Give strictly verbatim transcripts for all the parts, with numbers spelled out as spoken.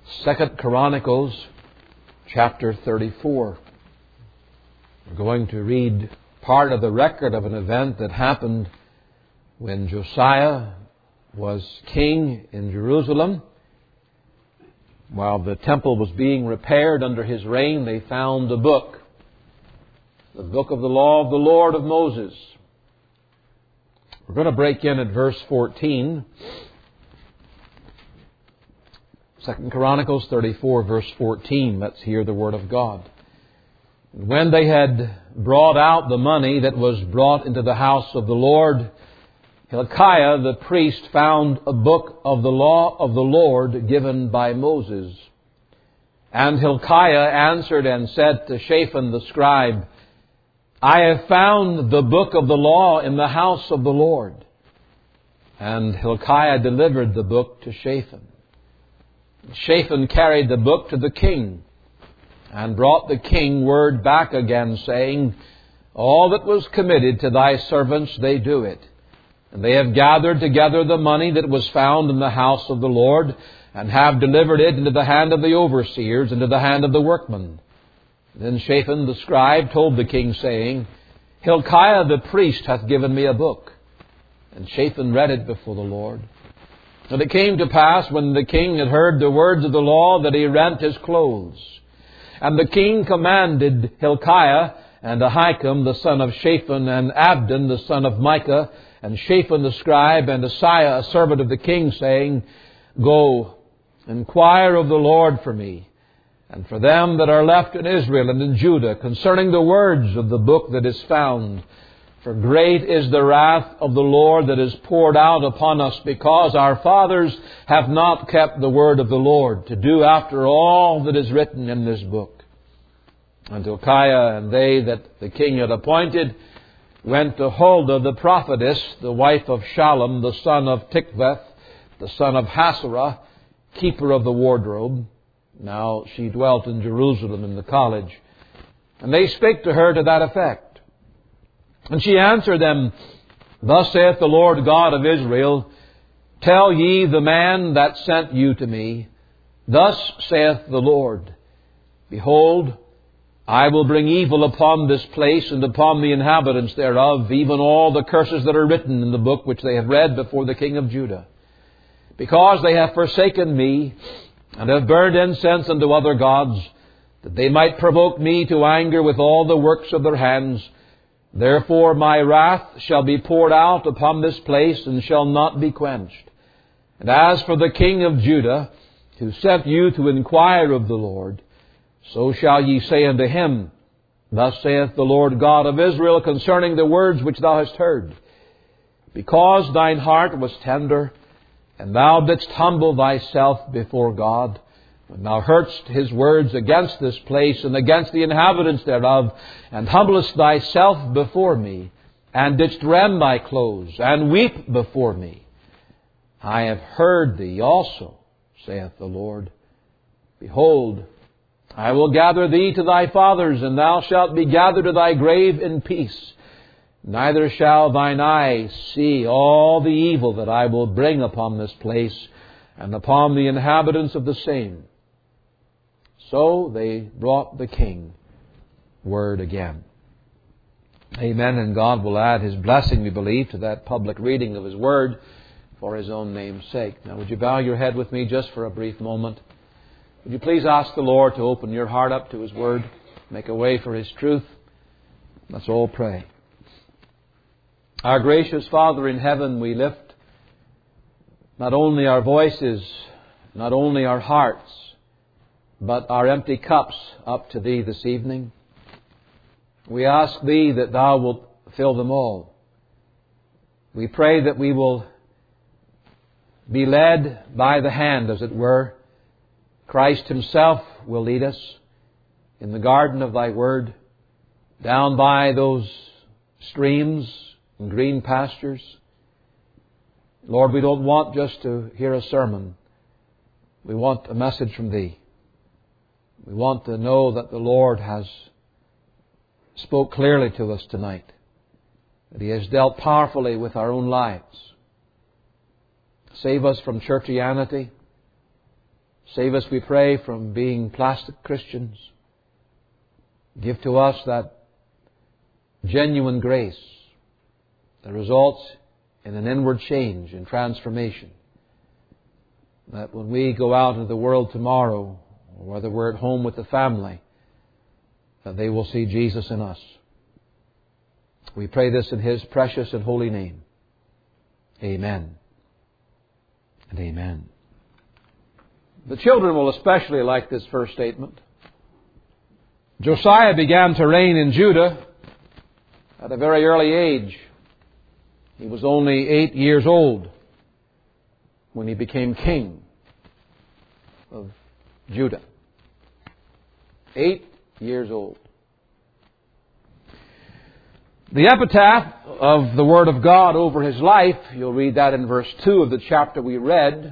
Second Chronicles chapter thirty-four. We're going to read part of the record of an event that happened when Josiah was king in Jerusalem. While the temple was being repaired under his reign, they found a book, the book of the law of the Lord of Moses. We're going to break in at verse fourteen. Second Chronicles thirty-four, verse fourteen. Let's hear the word of God. When they had brought out the money that was brought into the house of the Lord, Hilkiah the priest found a book of the law of the Lord given by Moses. And Hilkiah answered and said to Shaphan the scribe, I have found the book of the law in the house of the Lord. And Hilkiah delivered the book to Shaphan. Shaphan carried the book to the king and brought the king word back again, saying, All that was committed to thy servants, they do it. And they have gathered together the money that was found in the house of the Lord, and have delivered it into the hand of the overseers, and into the hand of the workmen. Then Shaphan the scribe told the king, saying, Hilkiah the priest hath given me a book. And Shaphan read it before the Lord. And it came to pass, when the king had heard the words of the law, that he rent his clothes. And the king commanded Hilkiah, and Ahikam the son of Shaphan, and Abdon the son of Micah, and Shaphan the scribe, and Asaiah a servant of the king, saying, Go, inquire of the Lord for me, and for them that are left in Israel and in Judah, concerning the words of the book that is found. For great is the wrath of the Lord that is poured out upon us, because our fathers have not kept the word of the Lord, to do after all that is written in this book. And Hilkiah and they that the king had appointed went to Huldah the prophetess, the wife of Shallum, the son of Tikveth, the son of Hasarah, keeper of the wardrobe. Now she dwelt in Jerusalem in the college. And they spake to her to that effect. And she answered them, Thus saith the Lord God of Israel, Tell ye the man that sent you to me, Thus saith the Lord, Behold, I will bring evil upon this place and upon the inhabitants thereof, even all the curses that are written in the book which they have read before the king of Judah. Because they have forsaken me, and have burned incense unto other gods, that they might provoke me to anger with all the works of their hands. Therefore my wrath shall be poured out upon this place, and shall not be quenched. And as for the king of Judah, who sent you to inquire of the Lord, so shall ye say unto him, Thus saith the Lord God of Israel concerning the words which thou hast heard. Because thine heart was tender, and thou didst humble thyself before God, when thou heardst his words against this place and against the inhabitants thereof, and humblest thyself before me, and didst rend thy clothes, and weep before me, I have heard thee also, saith the Lord. Behold, I will gather thee to thy fathers, and thou shalt be gathered to thy grave in peace. Neither shall thine eye see all the evil that I will bring upon this place, and upon the inhabitants of the same. So they brought the king word again. Amen. And God will add His blessing, we believe, to that public reading of His word for His own name's sake. Now, would you bow your head with me just for a brief moment? Would you please ask the Lord to open your heart up to His word, make a way for His truth? Let's all pray. Our gracious Father in heaven, we lift not only our voices, not only our hearts, but our empty cups up to Thee this evening. We ask Thee that Thou wilt fill them all. We pray that we will be led by the hand, as it were. Christ Himself will lead us in the garden of Thy Word, down by those streams and green pastures. Lord, we don't want just to hear a sermon. We want a message from Thee. We want to know that the Lord has spoke clearly to us tonight, that He has dealt powerfully with our own lives. Save us from churchianity. Save us, we pray, from being plastic Christians. Give to us that genuine grace that results in an inward change and transformation. That when we go out into the world tomorrow, or whether we're at home with the family, that they will see Jesus in us. We pray this in His precious and holy name. Amen and amen. The children will especially like this first statement. Josiah began to reign in Judah at a very early age. He was only eight years old when he became king of Judah. Eight years old. The epitaph of the Word of God over his life, you'll read that in verse two of the chapter we read,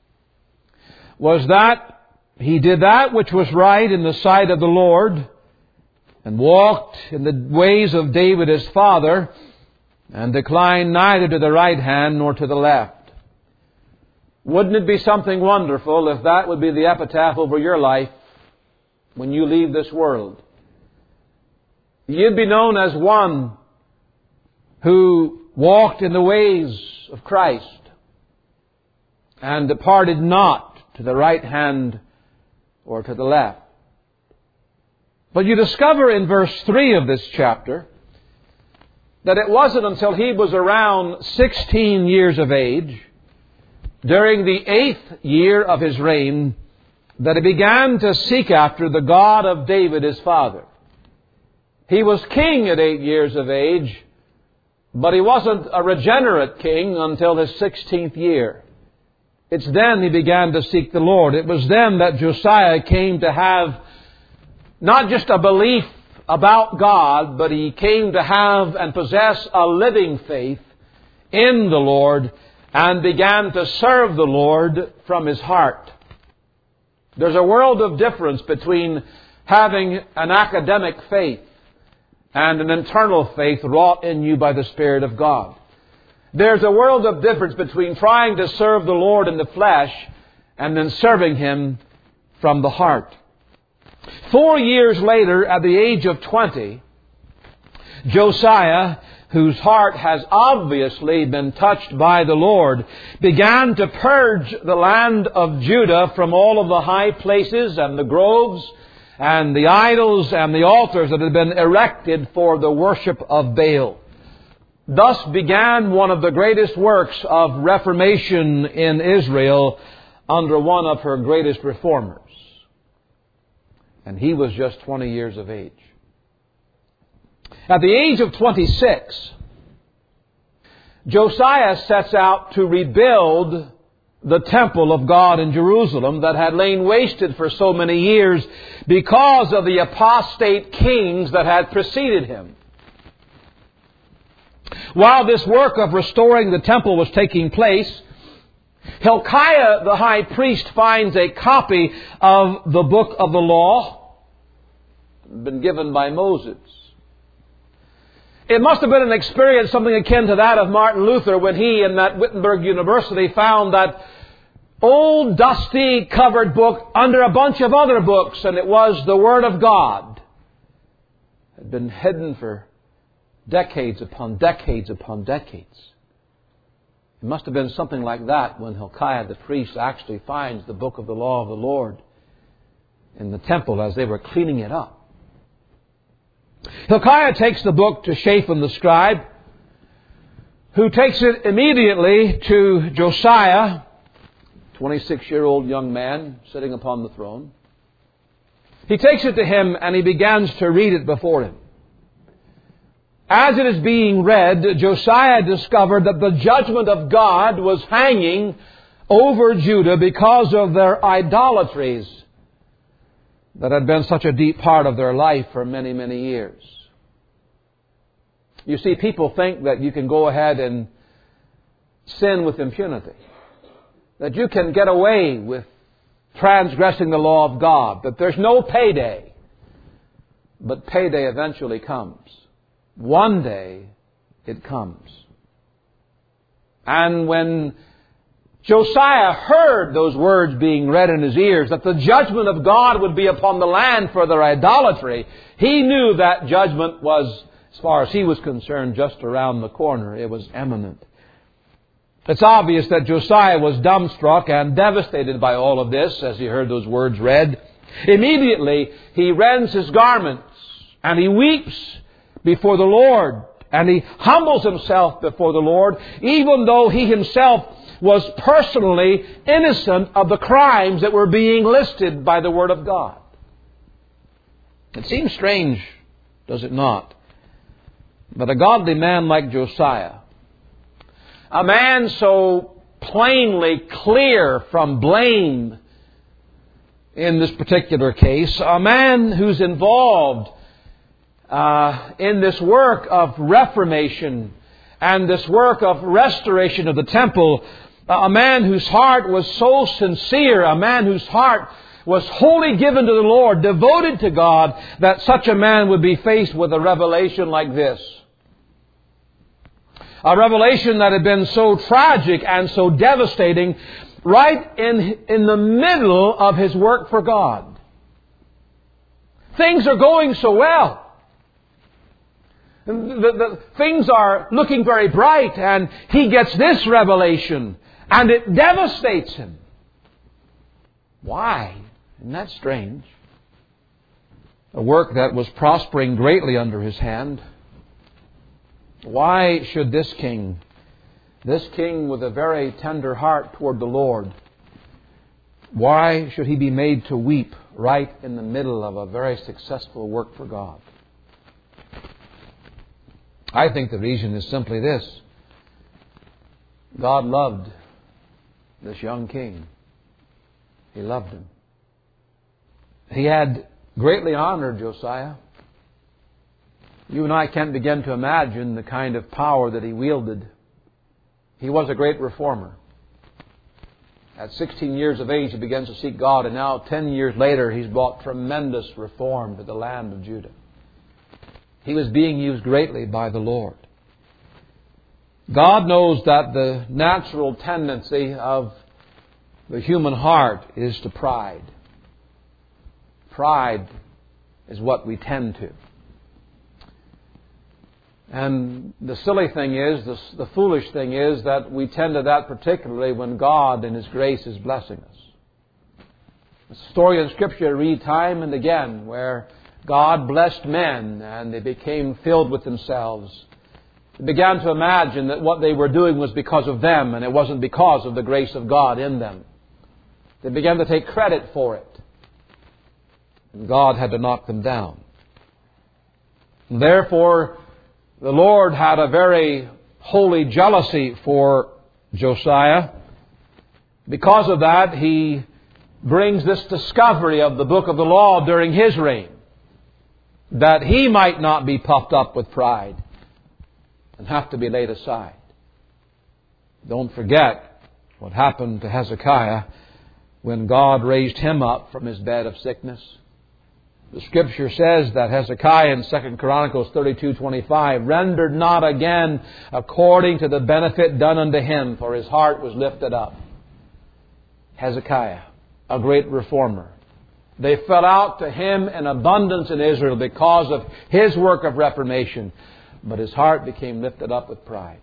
was that he did that which was right in the sight of the Lord, and walked in the ways of David his father, and declined neither to the right hand nor to the left. Wouldn't it be something wonderful if that would be the epitaph over your life when you leave this world? You'd be known as one who walked in the ways of Christ and departed not to the right hand or to the left. But you discover in verse three of this chapter that it wasn't until he was around sixteen years of age, during the eighth year of his reign, that he began to seek after the God of David his father. He was king at eight years of age, but he wasn't a regenerate king until his sixteenth year. It's then he began to seek the Lord. It was then that Josiah came to have not just a belief about God, but he came to have and possess a living faith in the Lord and began to serve the Lord from his heart. There's a world of difference between having an academic faith and an internal faith wrought in you by the Spirit of God. There's a world of difference between trying to serve the Lord in the flesh and then serving Him from the heart. Four years later, at the age of twenty, Josiah, whose heart has obviously been touched by the Lord, began to purge the land of Judah from all of the high places and the groves and the idols and the altars that had been erected for the worship of Baal. Thus began one of the greatest works of reformation in Israel under one of her greatest reformers. And he was just twenty years of age. At the age of twenty-six, Josiah sets out to rebuild the temple of God in Jerusalem that had lain wasted for so many years because of the apostate kings that had preceded him. While this work of restoring the temple was taking place, Hilkiah the high priest finds a copy of the book of the law, been given by Moses. It must have been an experience something akin to that of Martin Luther when he in that Wittenberg University found that old dusty covered book under a bunch of other books, and it was the Word of God. It had been hidden for decades upon decades upon decades. It must have been something like that when Hilkiah the priest actually finds the book of the law of the Lord in the temple as they were cleaning it up. Hilkiah takes the book to Shaphan the scribe, who takes it immediately to Josiah, twenty-six-year-old young man sitting upon the throne. He takes it to him and he begins to read it before him. As it is being read, Josiah discovered that the judgment of God was hanging over Judah because of their idolatries that had been such a deep part of their life for many, many years. You see, people think that you can go ahead and sin with impunity, that you can get away with transgressing the law of God, that there's no payday. But payday eventually comes. One day it comes. And when Josiah heard those words being read in his ears, that the judgment of God would be upon the land for their idolatry. He knew that judgment was, as far as he was concerned, just around the corner. It was imminent. It's obvious that Josiah was dumbstruck and devastated by all of this as he heard those words read. Immediately, he rends his garments and he weeps before the Lord, and he humbles himself before the Lord, even though he himself was personally innocent of the crimes that were being listed by the Word of God. It seems strange, does it not? But a godly man like Josiah, a man so plainly clear from blame in this particular case, a man who's involved uh, in this work of reformation and this work of restoration of the temple, a man whose heart was so sincere, a man whose heart was wholly given to the Lord, devoted to God, that such a man would be faced with a revelation like this. A revelation that had been so tragic and so devastating right in, in the middle of his work for God. Things are going so well. The, the, things are looking very bright, and he gets this revelation, and it devastates him. Why? Isn't that strange? A work that was prospering greatly under his hand. Why should this king, this king with a very tender heart toward the Lord, why should he be made to weep right in the middle of a very successful work for God? I think the reason is simply this. God loved this young king. He loved him. He had greatly honored Josiah. You and I can't begin to imagine the kind of power that he wielded. He was a great reformer. At sixteen years of age, he begins to seek God, and now ten years later, he's brought tremendous reform to the land of Judah. He was being used greatly by the Lord. God knows that the natural tendency of the human heart is to pride. Pride is what we tend to. And the silly thing is, the, the foolish thing is, that we tend to that particularly when God in His grace is blessing us. It's a story in Scripture I read time and again where God blessed men and they became filled with themselves. They began to imagine that what they were doing was because of them and it wasn't because of the grace of God in them. They began to take credit for it. And God had to knock them down. And therefore, the Lord had a very holy jealousy for Josiah. Because of that, He brings this discovery of the book of the law during his reign, that he might not be puffed up with pride and have to be laid aside. Don't forget what happened to Hezekiah when God raised him up from his bed of sickness. The Scripture says that Hezekiah in Second Chronicles thirty-two twenty-five rendered not again according to the benefit done unto him, for his heart was lifted up. Hezekiah, a great reformer. They fell out to him in abundance in Israel because of his work of reformation, but his heart became lifted up with pride.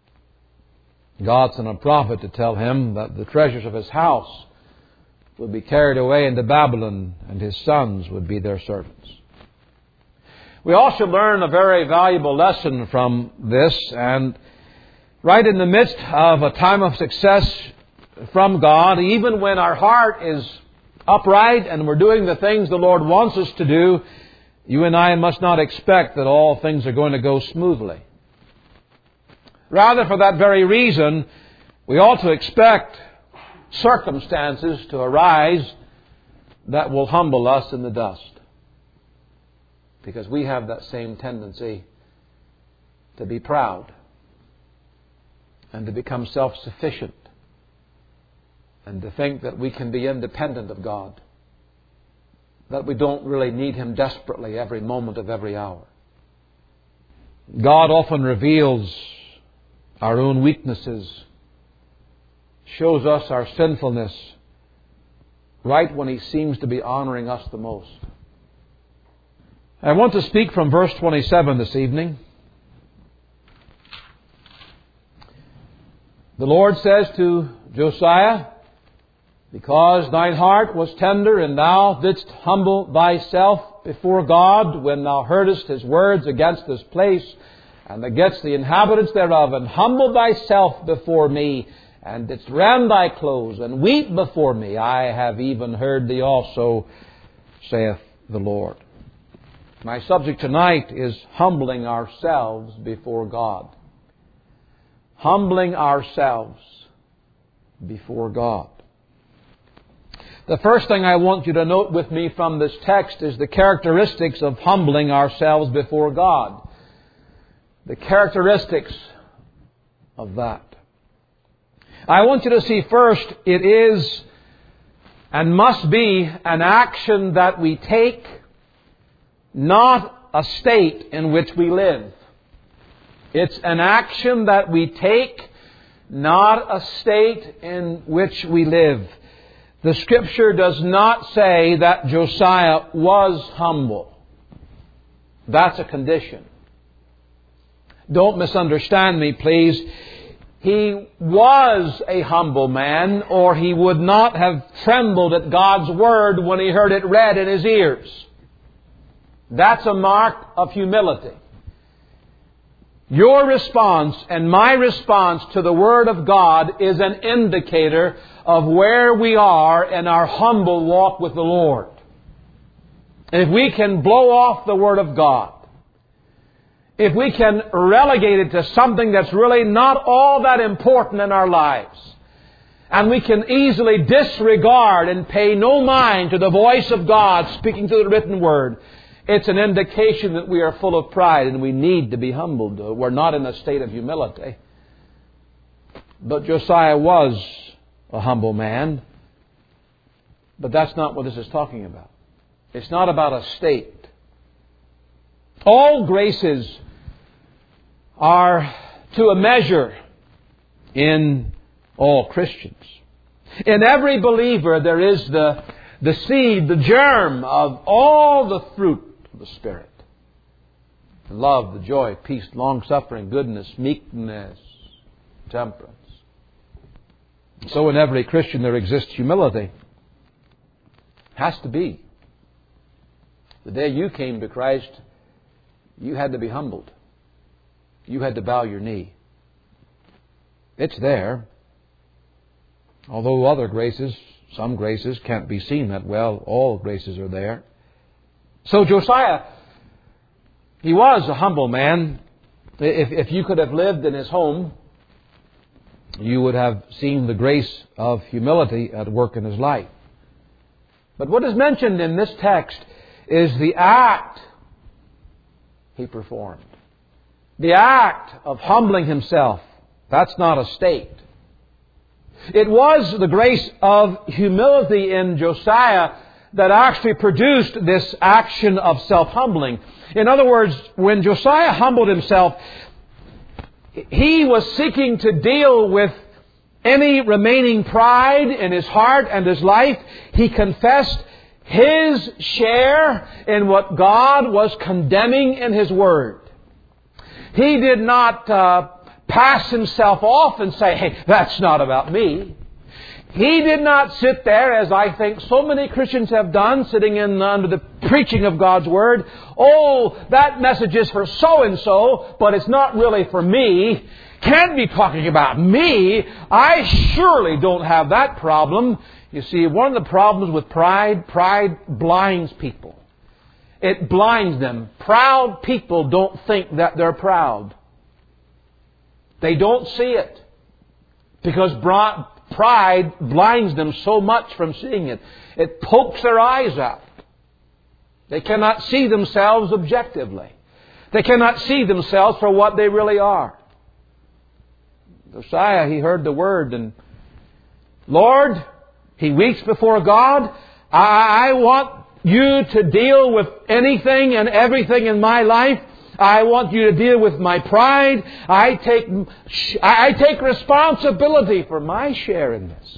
God sent a prophet to tell him that the treasures of his house would be carried away into Babylon, and his sons would be their servants. We also learn a very valuable lesson from this, and right in the midst of a time of success from God, even when our heart is upright and we're doing the things the Lord wants us to do, you and I must not expect that all things are going to go smoothly. Rather, for that very reason, we ought to expect circumstances to arise that will humble us in the dust. Because we have that same tendency to be proud and to become self-sufficient and to think that we can be independent of God, that we don't really need Him desperately every moment of every hour. God often reveals our own weaknesses, shows us our sinfulness right when He seems to be honoring us the most. I want to speak from verse twenty-seven this evening. The Lord says to Josiah, because thine heart was tender, and thou didst humble thyself before God, when thou heardest His words against this place, and against the inhabitants thereof, and humble thyself before me, and didst rend thy clothes, and weep before me, I have even heard thee also, saith the Lord. My subject tonight is humbling ourselves before God. Humbling ourselves before God. The first thing I want you to note with me from this text is the characteristics of humbling ourselves before God. The characteristics of that. I want you to see first, it is and must be an action that we take, not a state in which we live. It's an action that we take, not a state in which we live. The Scripture does not say that Josiah was humble. That's a condition. Don't misunderstand me, please. He was a humble man, or he would not have trembled at God's Word when he heard it read in his ears. That's a mark of humility. Your response and my response to the Word of God is an indicator of where we are in our humble walk with the Lord. And if we can blow off the Word of God, if we can relegate it to something that's really not all that important in our lives, and we can easily disregard and pay no mind to the voice of God speaking through the written Word, it's an indication that we are full of pride and we need to be humbled. We're not in a state of humility. But Josiah was a humble man. But that's not what this is talking about. It's not about a state. All graces are to a measure in all Christians. In every believer there is the, the seed, the germ of all the fruit of the Spirit. The love, the joy, peace, long-suffering, goodness, meekness, temperance. So in every Christian there exists humility. Has to be. The day you came to Christ, you had to be humbled. You had to bow your knee. It's there. Although other graces, some graces can't be seen that well, all graces are there. So Josiah, he was a humble man. If, if you could have lived in his home, you would have seen the grace of humility at work in his life. But what is mentioned in this text is the act he performed. The act of humbling himself. That's not a state. It was the grace of humility in Josiah that actually produced this action of self-humbling. In other words, when Josiah humbled himself, he was seeking to deal with any remaining pride in his heart and his life. He confessed his share in what God was condemning in His Word. He did not uh, pass himself off and say, hey, that's not about me. He did not sit there, as I think so many Christians have done, sitting in under the preaching of God's Word. Oh, that message is for so-and-so, but it's not really for me. Can't be talking about me. I surely don't have that problem. You see, one of the problems with pride, pride blinds people. It blinds them. Proud people don't think that they're proud. They don't see it. Because pride blinds them so much from seeing it. It pokes their eyes out. They cannot see themselves objectively. They cannot see themselves for what they really are. Josiah, he heard the word and, Lord, he weeps before God. I, I want you to deal with anything and everything in my life. I want you to deal with my pride. I take, I take responsibility for my share in this.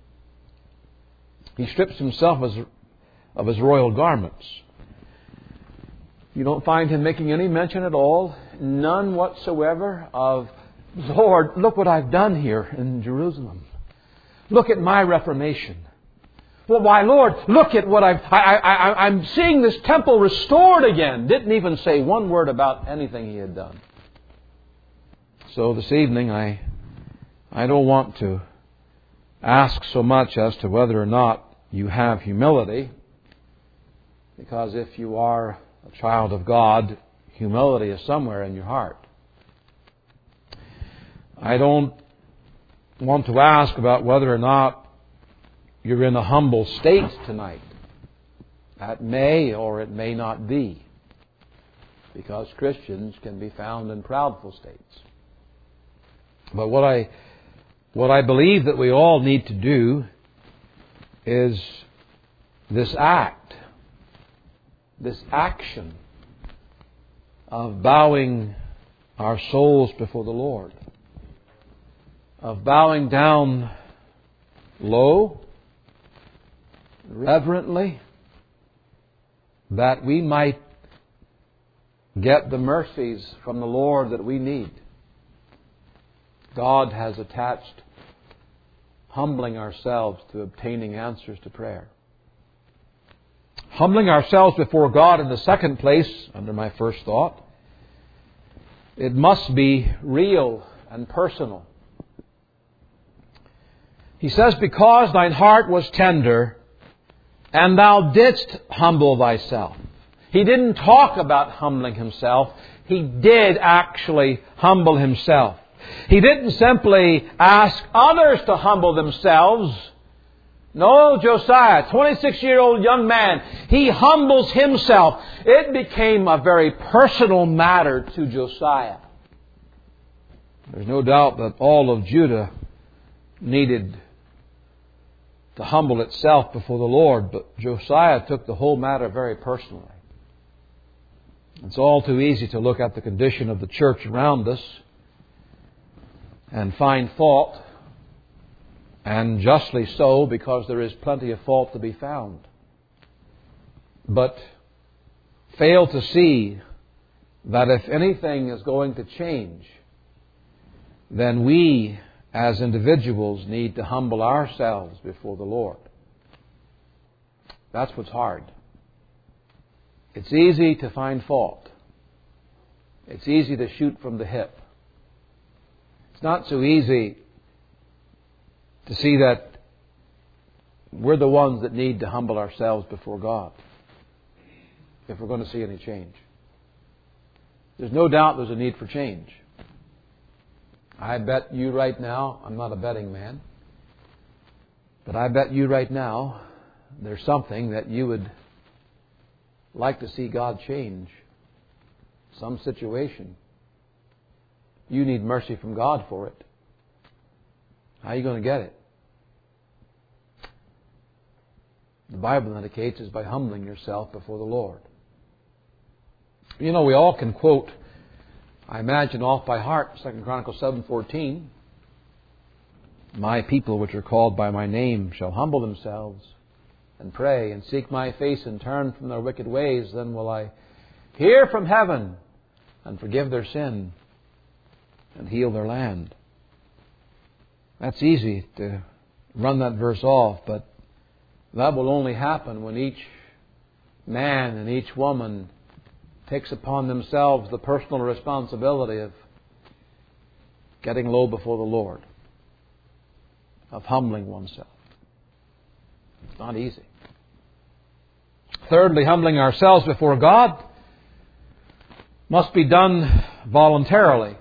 He strips himself of his royal garments. You don't find him making any mention at all, none whatsoever, of, Lord, look what I've done here in Jerusalem. Look at my reformation. Well, why, Lord, look at what I've... I, I, I, I'm seeing this temple restored again. Didn't even say one word about anything he had done. So this evening, I, I don't want to ask so much as to whether or not you have humility, because if you are a child of God, humility is somewhere in your heart. I don't want to ask about whether or not you're in a humble state tonight. That may or it may not be, because Christians can be found in proudful states. But what I what I believe that we all need to do is this act, this action of bowing our souls before the Lord, of bowing down low, reverently, that we might get the mercies from the Lord that we need. God has attached humbling ourselves to obtaining answers to prayer. Humbling ourselves before God in the second place, under my first thought, it must be real and personal. He says, because thine heart was tender, and thou didst humble thyself. He didn't talk about humbling himself. He did actually humble himself. He didn't simply ask others to humble themselves. No, Josiah, twenty-six-year-old young man, he humbles himself. It became a very personal matter to Josiah. There's no doubt that all of Judah needed to humble itself before the Lord, but Josiah took the whole matter very personally. It's all too easy to look at the condition of the church around us and find fault, and justly so, because there is plenty of fault to be found. But fail to see that if anything is going to change, then we as individuals need to humble ourselves before the Lord. That's what's hard. It's easy to find fault. It's easy to shoot from the hip. It's not so easy to see that we're the ones that need to humble ourselves before God if we're going to see any change. There's no doubt there's a need for change. I bet you right now, I'm not a betting man, but I bet you right now there's something that you would like to see God change. Some situation. You need mercy from God for it. How are you going to get it? The Bible indicates is by humbling yourself before the Lord. You know, we all can quote, I imagine off by heart, Second Chronicles seven fourteen. My people which are called by my name shall humble themselves and pray and seek my face and turn from their wicked ways. Then will I hear from heaven and forgive their sin and heal their land. That's easy to run that verse off, but that will only happen when each man and each woman takes upon themselves the personal responsibility of getting low before the Lord, of humbling oneself. It's not easy. Thirdly, humbling ourselves before God must be done voluntarily.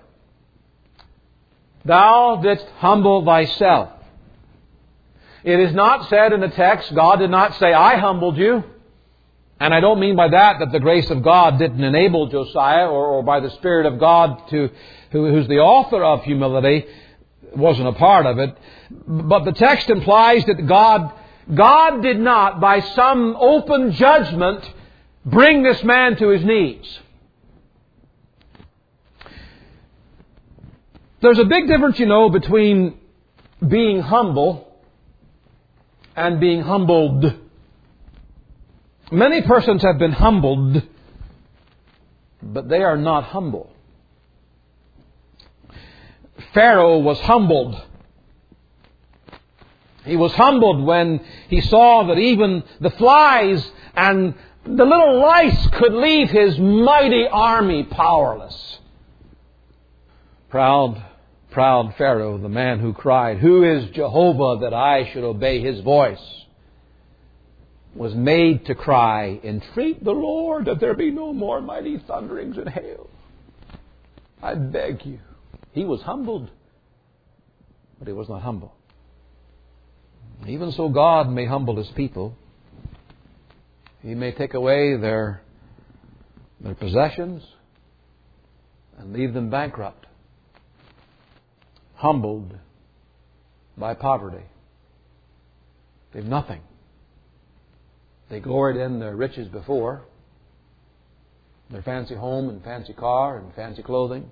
Thou didst humble thyself. It is not said in the text, God did not say, I humbled you. And I don't mean by that that the grace of God didn't enable Josiah, or, or by the Spirit of God, to who, who's the author of humility, wasn't a part of it. But the text implies that God, God did not, by some open judgment, bring this man to his knees. There's a big difference, you know, between being humble and being humbled. Many persons have been humbled, but they are not humble. Pharaoh was humbled. He was humbled when he saw that even the flies and the little lice could leave his mighty army powerless. Proud, proud Pharaoh, the man who cried, "Who is Jehovah that I should obey His voice?" was made to cry, "Entreat the Lord that there be no more mighty thunderings and hail. I beg you." He was humbled, but he was not humble. Even so, God may humble His people. He may take away their, their possessions and leave them bankrupt, humbled by poverty. They have nothing. They gloried in their riches before, their fancy home and fancy car and fancy clothing.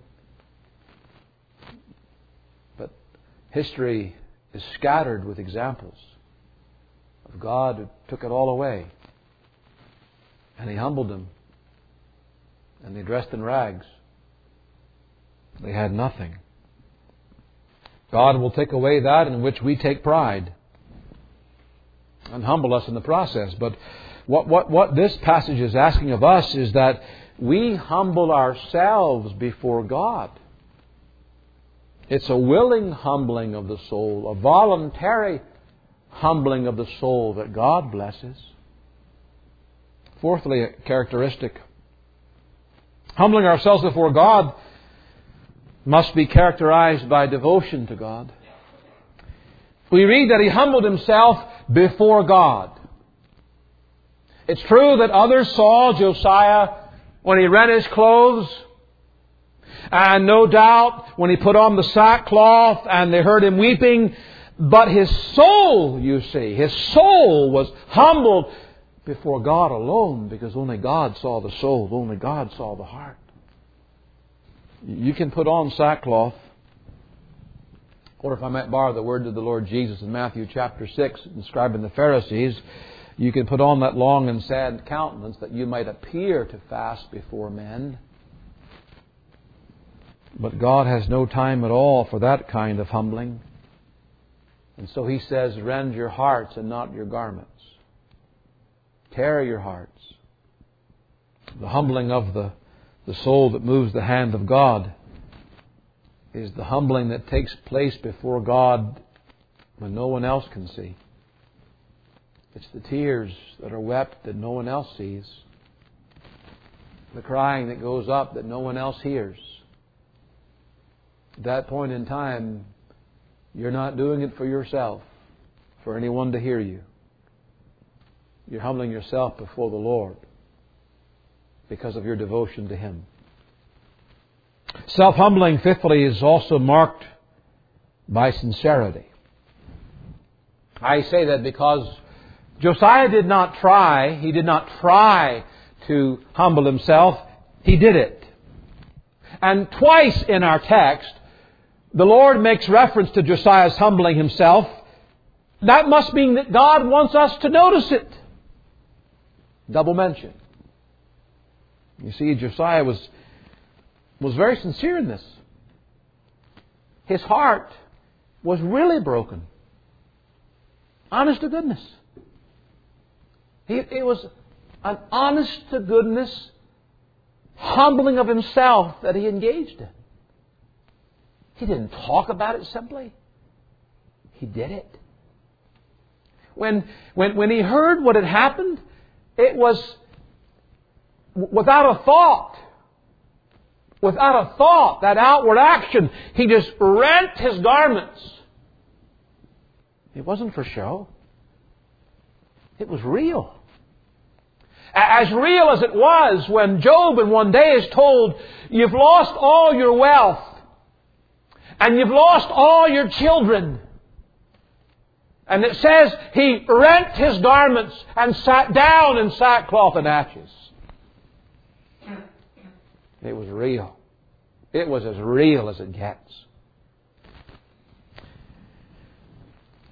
But history is scattered with examples of God who took it all away. And He humbled them. And they dressed in rags. They had nothing. God will take away that in which we take pride and humble us in the process. But what, what, what this passage is asking of us is that we humble ourselves before God. It's a willing humbling of the soul, a voluntary humbling of the soul that God blesses. Fourthly, a characteristic. Humbling ourselves before God must be characterized by devotion to God. We read that he humbled himself before God. It's true that others saw Josiah when he rent his clothes, and no doubt when he put on the sackcloth and they heard him weeping. But his soul, you see, his soul was humbled before God alone, because only God saw the soul, only God saw the heart. You can put on sackcloth, or if I might borrow the word of the Lord Jesus in Matthew chapter six, describing the Pharisees, you can put on that long and sad countenance that you might appear to fast before men. But God has no time at all for that kind of humbling. And so He says, rend your hearts and not your garments. Tear your hearts. The humbling of the, the soul that moves the hand of God is the humbling that takes place before God when no one else can see. It's the tears that are wept that no one else sees. The crying that goes up that no one else hears. At that point in time, you're not doing it for yourself, for anyone to hear you. You're humbling yourself before the Lord because of your devotion to Him. Self-humbling, fifthly, is also marked by sincerity. I say that because Josiah did not try, he did not try to humble himself. He did it. And twice in our text, the Lord makes reference to Josiah's humbling himself. That must mean that God wants us to notice it. Double mention. You see, Josiah was, was very sincere in this. His heart was really broken. Honest to goodness. He, it was an honest to goodness humbling of himself that he engaged in. He didn't talk about it simply. He did it. When, when, when he heard what had happened, it was without a thought. Without a thought, that outward action, he just rent his garments. It wasn't for show. It was real. As real as it was when Job in one day is told, you've lost all your wealth and you've lost all your children. And it says he rent his garments and sat down in sackcloth and ashes. It was real. It was as real as it gets.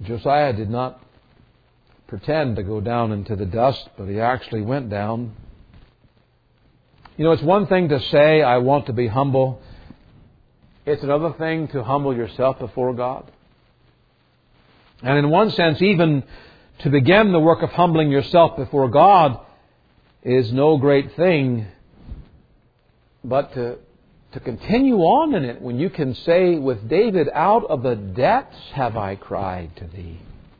Josiah did not pretend to go down into the dust, but he actually went down. You know, it's one thing to say, I want to be humble. It's another thing to humble yourself before God. And in one sense, even to begin the work of humbling yourself before God is no great thing. But to, to continue on in it when you can say with David, out of the depths have I cried to Thee.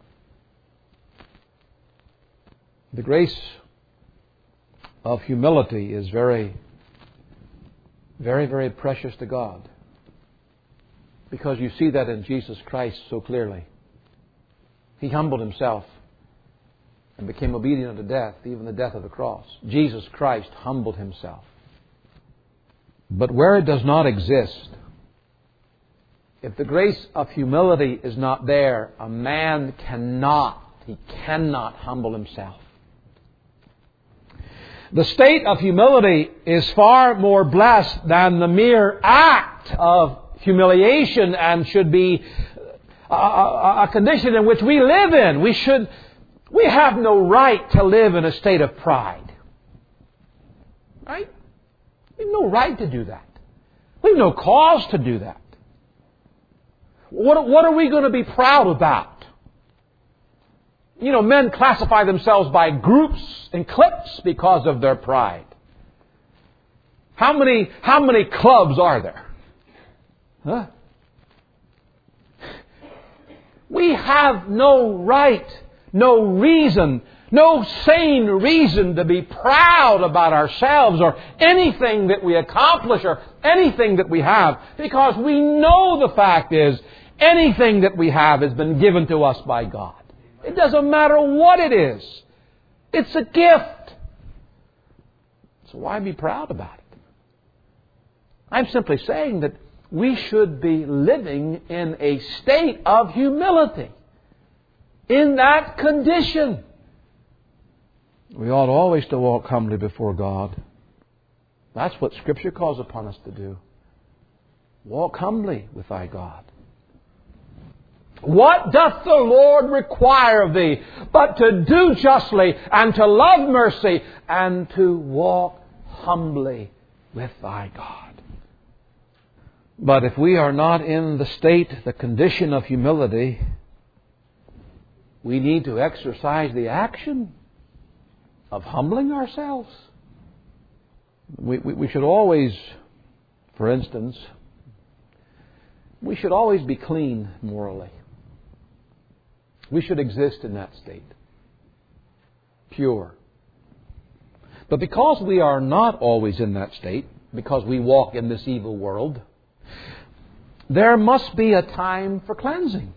The grace of humility is very, very, very precious to God. Because you see that in Jesus Christ so clearly. He humbled Himself and became obedient unto death, even the death of the cross. Jesus Christ humbled Himself. But where it does not exist, if the grace of humility is not there, a man cannot, he cannot humble himself. The state of humility is far more blessed than the mere act of humiliation, and should be a, a, a condition in which we live in. We should, we have no right to live in a state of pride. Right? We have no right to do that. We have no cause to do that. What, what are we going to be proud about? You know, men classify themselves by groups and cliques because of their pride. How many, how many clubs are there? Huh? We have no right, no reason, no sane reason to be proud about ourselves or anything that we accomplish or anything that we have, because we know the fact is anything that we have has been given to us by God. It doesn't matter what it is. It's a gift. So why be proud about it? I'm simply saying that we should be living in a state of humility. In that condition, we ought always to walk humbly before God. That's what Scripture calls upon us to do. Walk humbly with thy God. What doth the Lord require of thee but to do justly and to love mercy and to walk humbly with thy God? But if we are not in the state, the condition of humility, we need to exercise the action of humbling ourselves. We, we, we should always, for instance, we should always be clean morally. We should exist in that state. Pure. But because we are not always in that state, because we walk in this evil world, there must be a time for cleansing.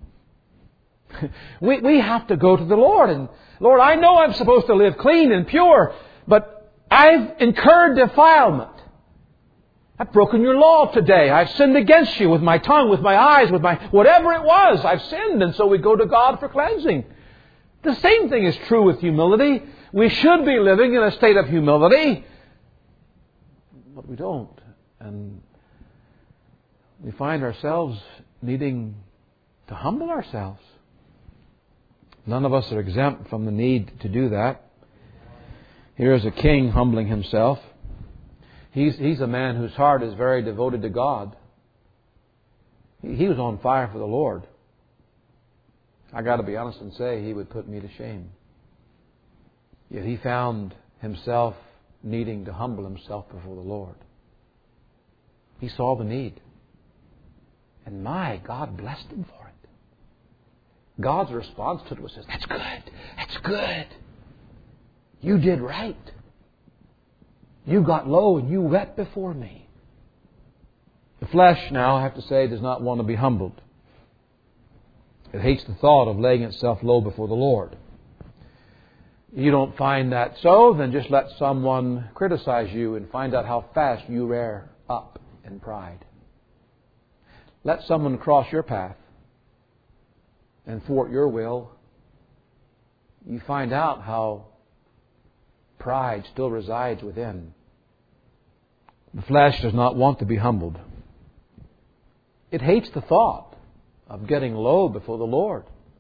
we, we have to go to the Lord and, Lord, I know I'm supposed to live clean and pure, but I've incurred defilement. I've broken your law today. I've sinned against you with my tongue, with my eyes, with my... whatever it was, I've sinned. And so we go to God for cleansing. The same thing is true with humility. We should be living in a state of humility, but we don't. And we find ourselves needing to humble ourselves. None of us are exempt from the need to do that. Here is a king humbling himself. He's, he's a man whose heart is very devoted to God. He, he was on fire for the Lord. I got to be honest and say he would put me to shame. Yet he found himself needing to humble himself before the Lord. He saw the need. And my, God blessed him for it. God's response to it was, that's good. That's good. You did right. You got low and you wept before me. The flesh, now, I have to say, does not want to be humbled. It hates the thought of laying itself low before the Lord. You don't find that so, then just let someone criticize you and find out how fast you rear up in pride. Let someone cross your path and thwart your will. You find out how pride still resides within. The flesh does not want to be humbled. It hates the thought of getting low before the Lord.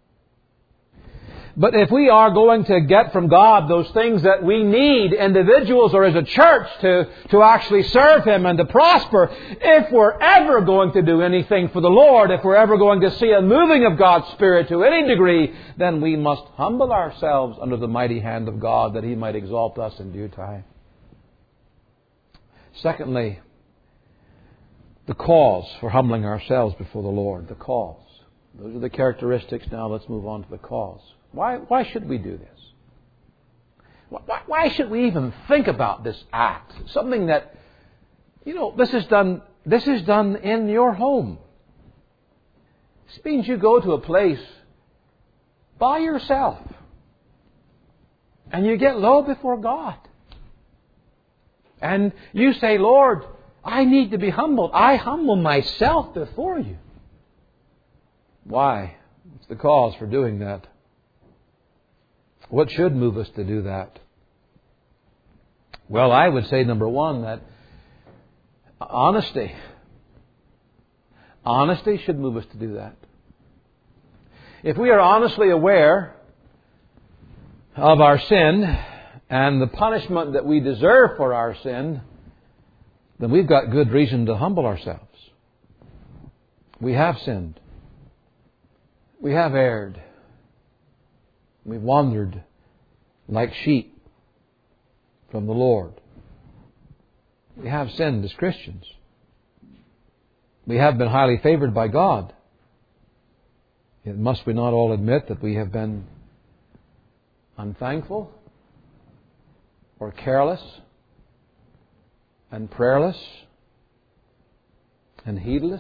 But if we are going to get from God those things that we need, individuals or as a church, to, to actually serve Him and to prosper, if we're ever going to do anything for the Lord, if we're ever going to see a moving of God's Spirit to any degree, then we must humble ourselves under the mighty hand of God that He might exalt us in due time. Secondly, the cause for humbling ourselves before the Lord. The cause. Those are the characteristics. Now let's move on to the cause. Why, why should we do this? Why, why should we even think about this act? Something that, you know, this is done, this is done in your home. This means you go to a place by yourself and you get low before God. And you say, Lord, I need to be humbled. I humble myself before you. Why? What's the cause for doing that? What should move us to do that? Well, I would say, number one, that honesty. Honesty should move us to do that. If we are honestly aware of our sin and the punishment that we deserve for our sin, then we've got good reason to humble ourselves. We have sinned. We have erred. We've wandered like sheep from the Lord. We have sinned as Christians. We have been highly favored by God. Yet must we not all admit that we have been unthankful or careless and prayerless and heedless?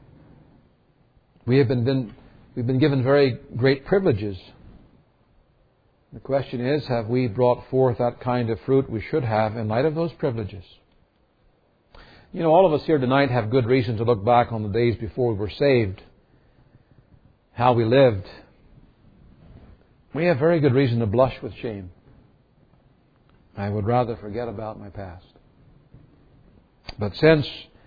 We have been, been we've been given very great privileges. The question is, have we brought forth that kind of fruit we should have in light of those privileges? You know, all of us here tonight have good reason to look back on the days before we were saved, how we lived. We have very good reason to blush with shame. I would rather forget about my past. But since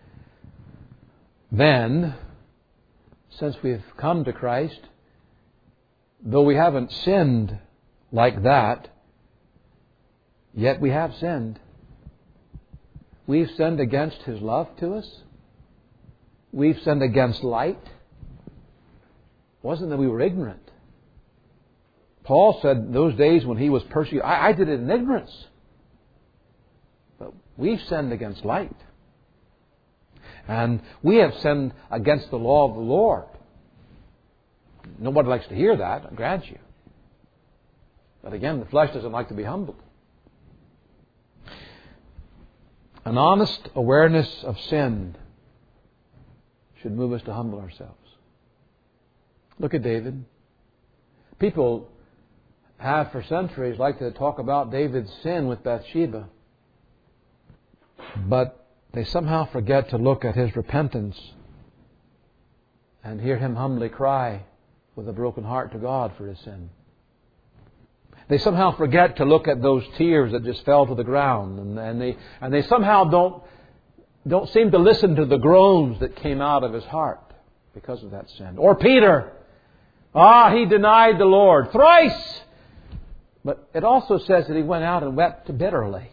then, since we've come to Christ, though we haven't sinned like that, yet we have sinned. We've sinned against His love to us. We've sinned against light. It wasn't that we were ignorant. Paul said those days when he was persecuted, I, I did it in ignorance. But we've sinned against light. And we have sinned against the law of the Lord. Nobody likes to hear that, I grant you. But again, the flesh doesn't like to be humbled. An honest awareness of sin should move us to humble ourselves. Look at David. People have for centuries liked to talk about David's sin with Bathsheba. But they somehow forget to look at his repentance and hear him humbly cry with a broken heart to God for his sin. They somehow forget to look at those tears that just fell to the ground, and, and they and they somehow don't don't seem to listen to the groans that came out of his heart because of that sin. Or Peter, ah, he denied the Lord thrice, but it also says that he went out and wept bitterly.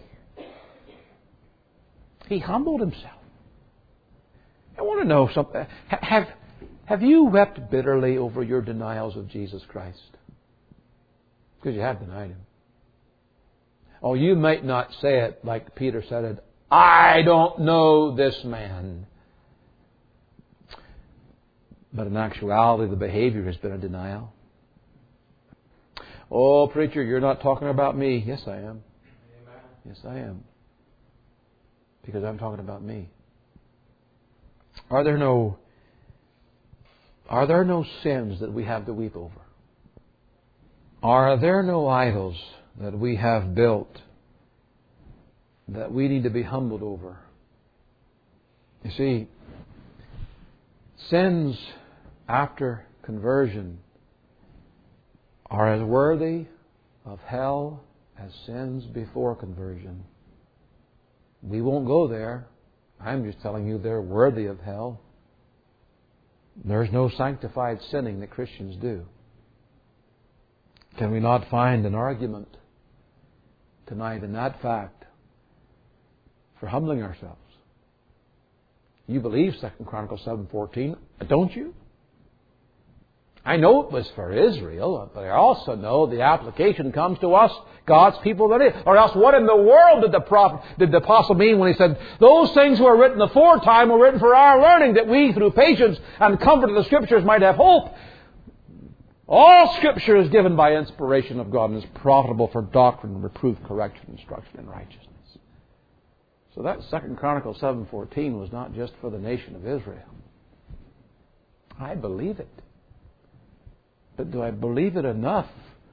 He humbled himself. I want to know something. Have have you wept bitterly over your denials of Jesus Christ? Because you have denied Him. Oh, you might not say it like Peter said it. I don't know this man. But in actuality, the behavior has been a denial. Oh, preacher, you're not talking about me. Yes, I am. Amen. Yes, I am. Because I'm talking about me. Are there no, are there no sins that we have to weep over? Are there no idols that we have built that we need to be humbled over? You see, sins after conversion are as worthy of hell as sins before conversion. We won't go there. I'm just telling you they're worthy of hell. There's no sanctified sinning that Christians do. Can we not find an argument tonight in that fact for humbling ourselves? You believe Second Chronicles seven fourteen, don't you? I know it was for Israel, but I also know the application comes to us, God's people that is. Or else what in the world did the prophet, did the apostle mean when he said, those things were written aforetime were written for our learning, that we through patience and comfort of the Scriptures might have hope. All Scripture is given by inspiration of God and is profitable for doctrine, reproof, correction, instruction in righteousness. So that Second Chronicles seven fourteen was not just for the nation of Israel. I believe it. But do I believe it enough?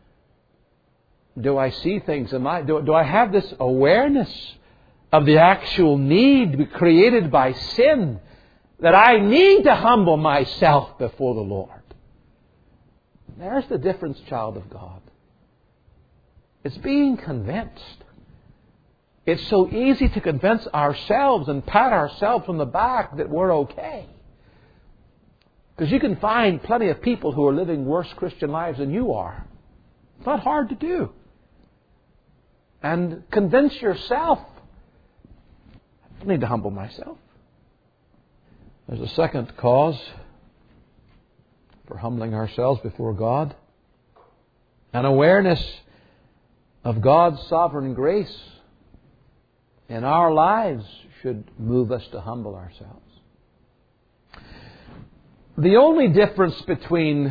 Do I see things in my... Do, do I have this awareness of the actual need created by sin, that I need to humble myself before the Lord? There's the difference, child of God. It's being convinced. It's so easy to convince ourselves and pat ourselves on the back that we're okay. Because you can find plenty of people who are living worse Christian lives than you are. It's not hard to do. And convince yourself. I need to humble myself. There's a second cause for humbling ourselves before God. An awareness of God's sovereign grace in our lives should move us to humble ourselves. The only difference between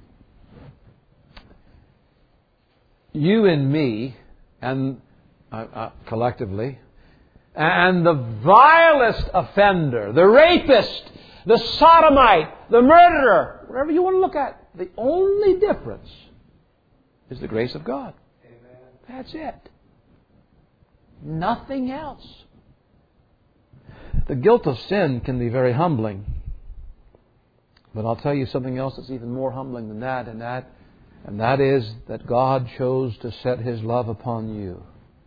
you and me, and uh, uh, collectively, and the vilest offender, the rapist, the sodomite, the murderer, whatever you want to look at, the only difference is the grace of God. Amen. That's it. Nothing else. The guilt of sin can be very humbling. But I'll tell you something else that's even more humbling than that, and that, and that is that God chose to set His love upon you.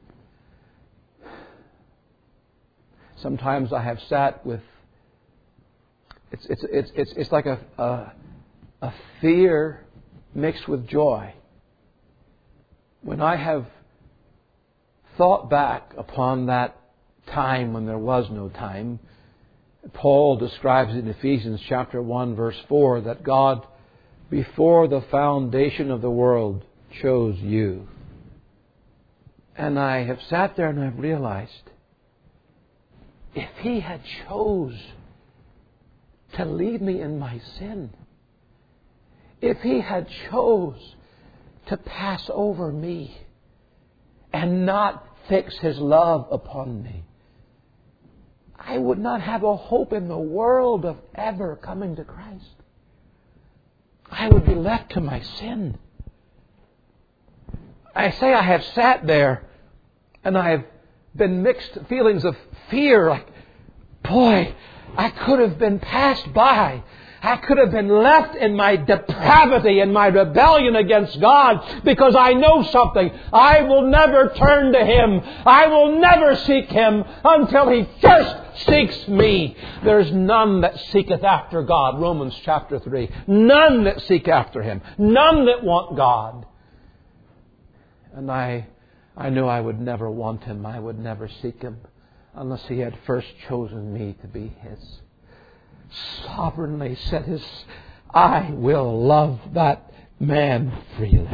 Sometimes I have sat with, it's it's it's it's, it's like a, a a fear mixed with joy. When I have thought back upon that time when there was no time, Paul describes in Ephesians chapter one verse four that God, before the foundation of the world, chose you. And I have sat there and I've realized, if He had chose to leave me in my sin, if He had chose to pass over me and not fix His love upon me, I would not have a hope in the world of ever coming to Christ. I would be left to my sin. I say I have sat there and I have been mixed feelings of fear, like, boy, I could have been passed by. I could have been left in my depravity and my rebellion against God, because I know something. I will never turn to Him. I will never seek Him until He first seeks me. There's none that seeketh after God. Romans chapter three. None that seek after Him. None that want God. And I, I knew I would never want Him. I would never seek Him unless He had first chosen me to be His. Sovereignly said His, I will love that man freely.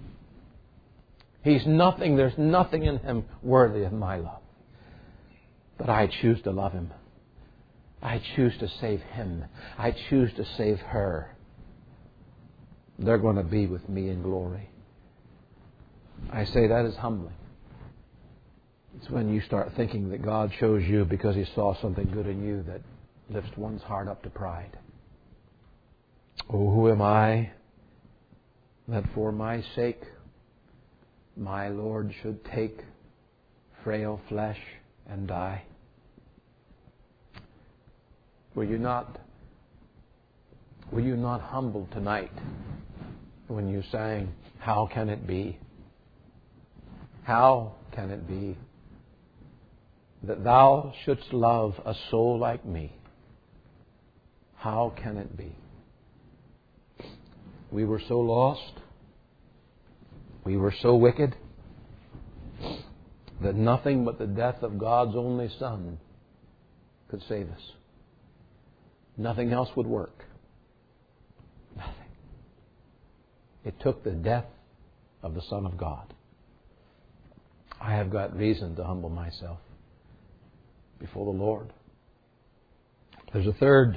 He's nothing, there's nothing in Him worthy of my love. But I choose to love Him. I choose to save him. I choose to save her. They're going to be with me in glory. I say that is humbling. It's when you start thinking that God chose you because He saw something good in you that lifts one's heart up to pride. Oh, who am I that for my sake my Lord should take frail flesh and die? Were you not, were you not humbled tonight when you sang, "How can it be? How can it be that Thou shouldst love a soul like me? How can it be?" We were so lost. We were so wicked that nothing but the death of God's only Son could save us. Nothing else would work. Nothing. It took the death of the Son of God. I have got reason to humble myself before the Lord. There's a third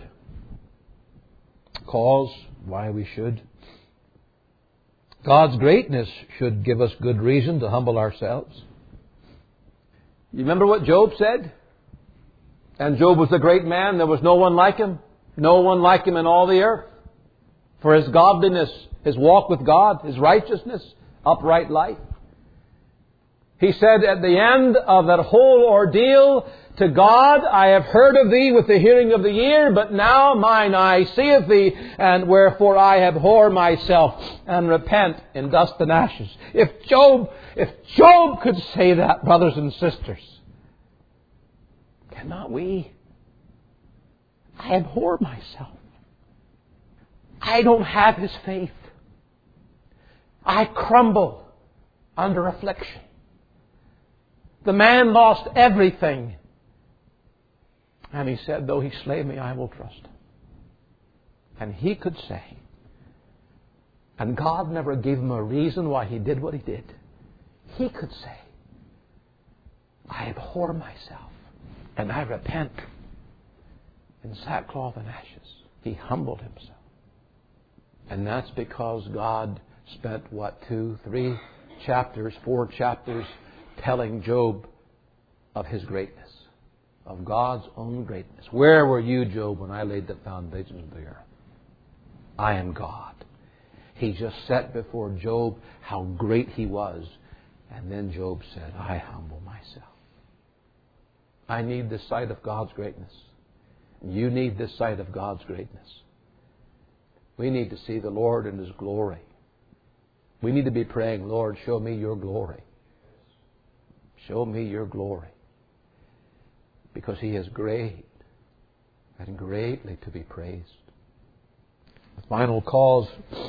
cause why we should. God's greatness should give us good reason to humble ourselves. You remember what Job said? And Job was a great man. There was no one like him. No one like him in all the earth. For his godliness, his walk with God, his righteousness, upright life. He said at the end of that whole ordeal, to God, I have heard of thee with the hearing of the ear, but now mine eye seeth thee, and wherefore I abhor myself and repent in dust and ashes. If Job, if Job could say that, brothers and sisters, cannot we? I abhor myself. I don't have his faith. I crumble under affliction. The man lost everything. And he said, though he slay me, I will trust him. And he could say, and God never gave him a reason why he did what he did. He could say, I abhor myself and I repent in sackcloth and ashes. He humbled himself. And that's because God spent, what, two, three chapters, four chapters telling Job of his greatness, of God's own greatness. Where were you, Job, when I laid the foundations of the earth? I am God. He just set before Job how great he was. And then Job said, I humble myself. I need this sight of God's greatness. You need this sight of God's greatness. We need to see the Lord in His glory. We need to be praying, Lord, show me your glory. Show me your glory. Because He is great and greatly to be praised. The final cause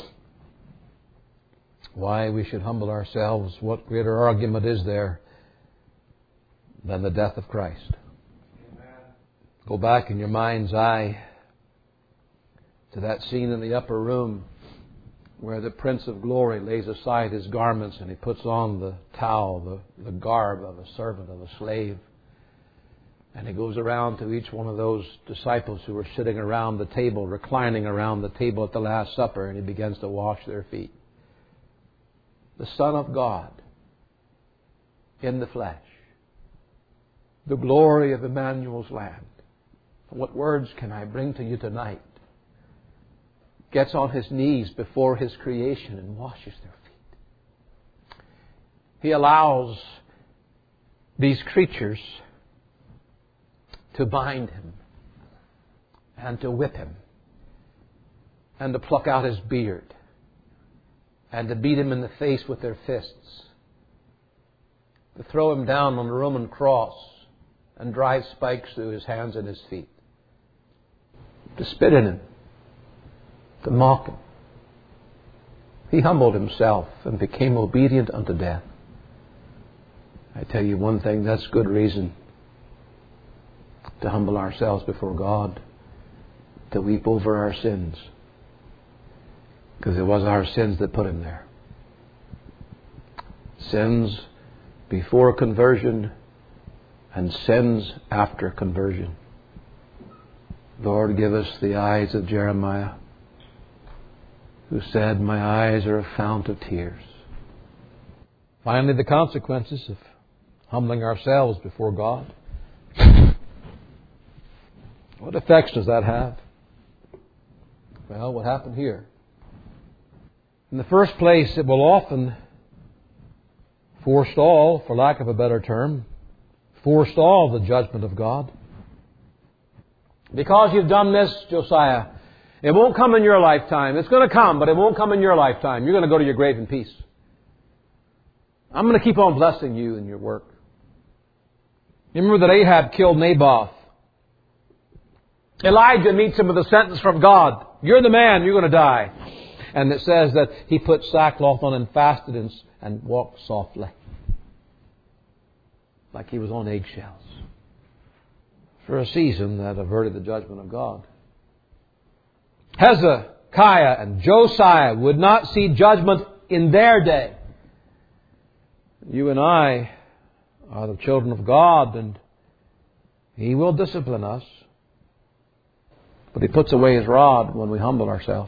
why we should humble ourselves, what greater argument is there than the death of Christ? Amen. Go back in your mind's eye to that scene in the upper room where the Prince of Glory lays aside his garments and he puts on the towel, the, the garb of a servant, of a slave. And he goes around to each one of those disciples who were sitting around the table, reclining around the table at the Last Supper, and he begins to wash their feet. The Son of God in the flesh, the glory of Emmanuel's land. What words can I bring to you tonight? Gets on his knees before his creation and washes their feet. He allows these creatures to bind him and to whip him and to pluck out his beard and to beat him in the face with their fists, to throw him down on the Roman cross and drive spikes through his hands and his feet, to spit in him, to mock him. He humbled himself and became obedient unto death. I tell you one thing, that's good reason to humble ourselves before God, to weep over our sins. Because it was our sins that put him there. Sins before conversion and sins after conversion. Lord, give us the eyes of Jeremiah, who said, my eyes are a fount of tears. Finally, the consequences of humbling ourselves before God. What effects does that have? Well, what happened here? In the first place, it will often forestall, for lack of a better term, forestall the judgment of God. Because you've done this, Josiah, it won't come in your lifetime. It's going to come, but it won't come in your lifetime. You're going to go to your grave in peace. I'm going to keep on blessing you in your work. You remember that Ahab killed Naboth. Elijah meets him with a sentence from God. You're the man, you're going to die. And it says that he put sackcloth on and fasted and, and walk softly, like he was on eggshells. For a season, that averted the judgment of God. Hezekiah and Josiah would not see judgment in their day. You and I are the children of God, and He will discipline us. But He puts away His rod when we humble ourselves.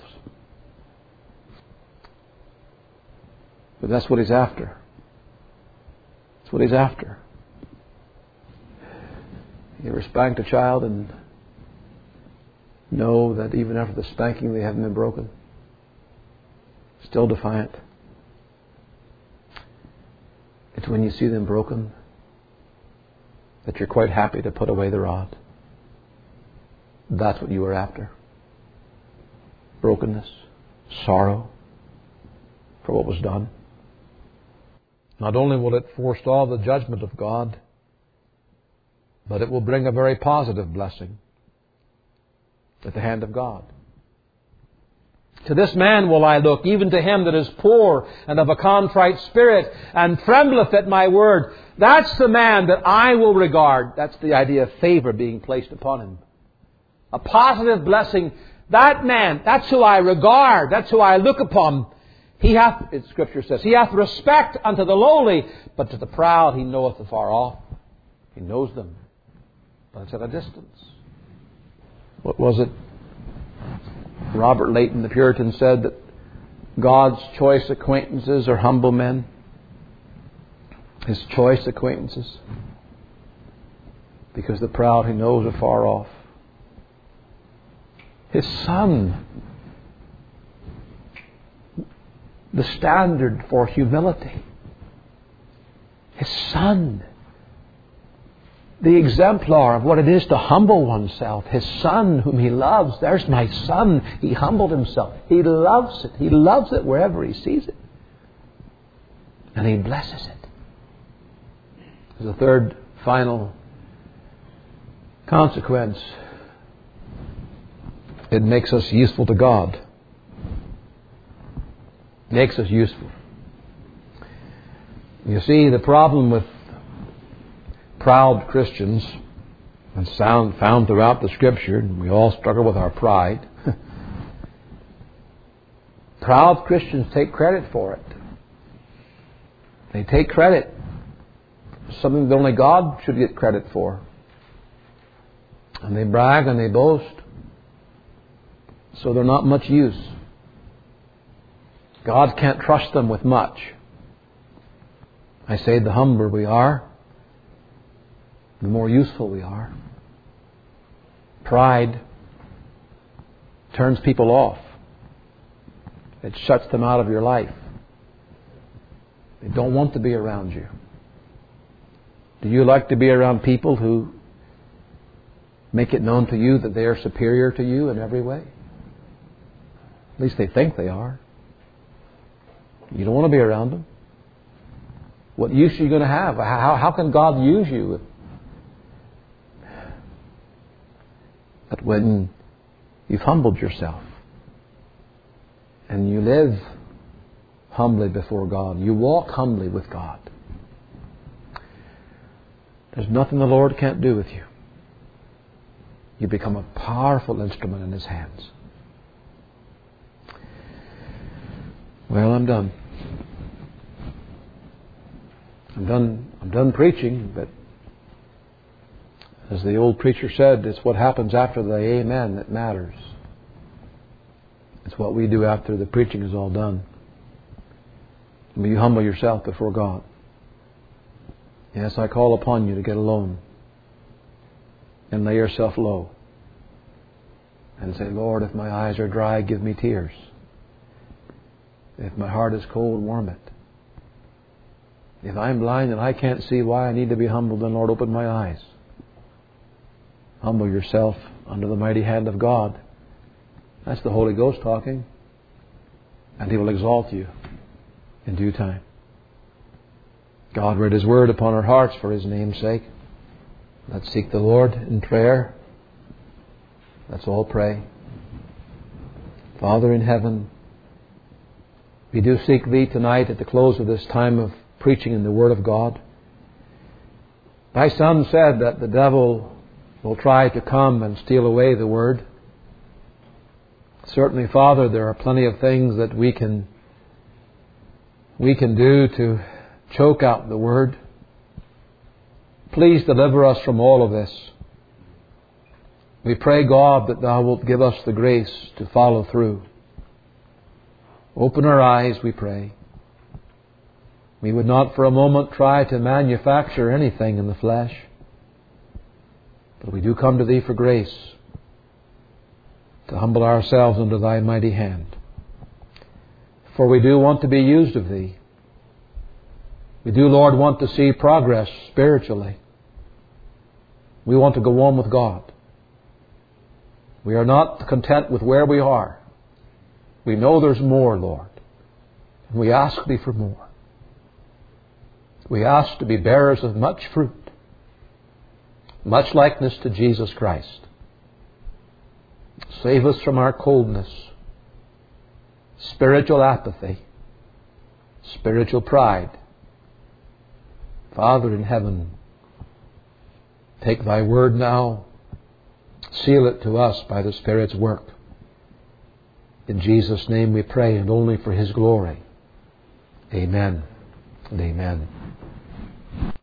But that's what He's after. That's what He's after. You ever spanked a child and know that even after the spanking they haven't been broken? Still defiant. It's when you see them broken that you're quite happy to put away the rod. That's what you were after. Brokenness, sorrow for what was done. Not only will it forestall the judgment of God, but it will bring a very positive blessing at the hand of God. To this man will I look, even to him that is poor and of a contrite spirit, and trembleth at my word. That's the man that I will regard. That's the idea of favor being placed upon him. A positive blessing. That man, that's who I regard. That's who I look upon. He hath, as Scripture says, he hath respect unto the lowly, but to the proud he knoweth afar off. He knows them, but it's at a distance. What was it? Robert Leighton, the Puritan, said that God's choice acquaintances are humble men. His choice acquaintances. Because the proud he knows afar off. His Son, the standard for humility. His Son, the exemplar of what it is to humble oneself. His Son whom He loves. There's my Son. He humbled Himself. He loves it. He loves it wherever He sees it. And He blesses it. There's a third, final consequence. It makes us useful to God. Makes us useful. You see, the problem with proud Christians, and sound found throughout the Scripture, and we all struggle with our pride. Proud Christians take credit for it. They take credit for something that only God should get credit for. And they brag and they boast. So they're not much use. God can't trust them with much. I say the humbler we are, the more useful we are. Pride turns people off. It shuts them out of your life. They don't want to be around you. Do you like to be around people who make it known to you that they are superior to you in every way? At least they think they are. You don't want to be around them. What use are you going to have? How, how can God use you? But when you've humbled yourself and you live humbly before God, you walk humbly with God, there's nothing the Lord can't do with you. You become a powerful instrument in His hands. Well, I'm done. I'm done. I'm done preaching, but as the old preacher said, it's what happens after the amen that matters. It's what we do after the preaching is all done. Will you humble yourself before God? Yes, I call upon you to get alone and lay yourself low and say, Lord, if my eyes are dry, give me tears. If my heart is cold, warm it. If I'm blind and I can't see why I need to be humbled, then Lord, open my eyes. Humble yourself under the mighty hand of God. That's the Holy Ghost talking. And He will exalt you in due time. God read His Word upon our hearts for His name's sake. Let's seek the Lord in prayer. Let's all pray. Father in heaven, We do seek Thee tonight at the close of this time of preaching in the Word of God. Thy Son said that the devil will try to come and steal away the Word. Certainly, Father, there are plenty of things that we can we can do to choke out the Word. Please deliver us from all of this. We pray, God, that Thou wilt give us the grace to follow through. Open our eyes, we pray. We would not for a moment try to manufacture anything in the flesh. But we do come to Thee for grace, to humble ourselves under Thy mighty hand. For we do want to be used of Thee. We do, Lord, want to see progress spiritually. We want to go on with God. We are not content with where we are. We know there's more, Lord. And we ask Thee for more. We ask to be bearers of much fruit, much likeness to Jesus Christ. Save us from our coldness, spiritual apathy, spiritual pride. Father in heaven, take Thy word now, seal it to us by the Spirit's work. In Jesus' name we pray, and only for His glory. Amen and amen.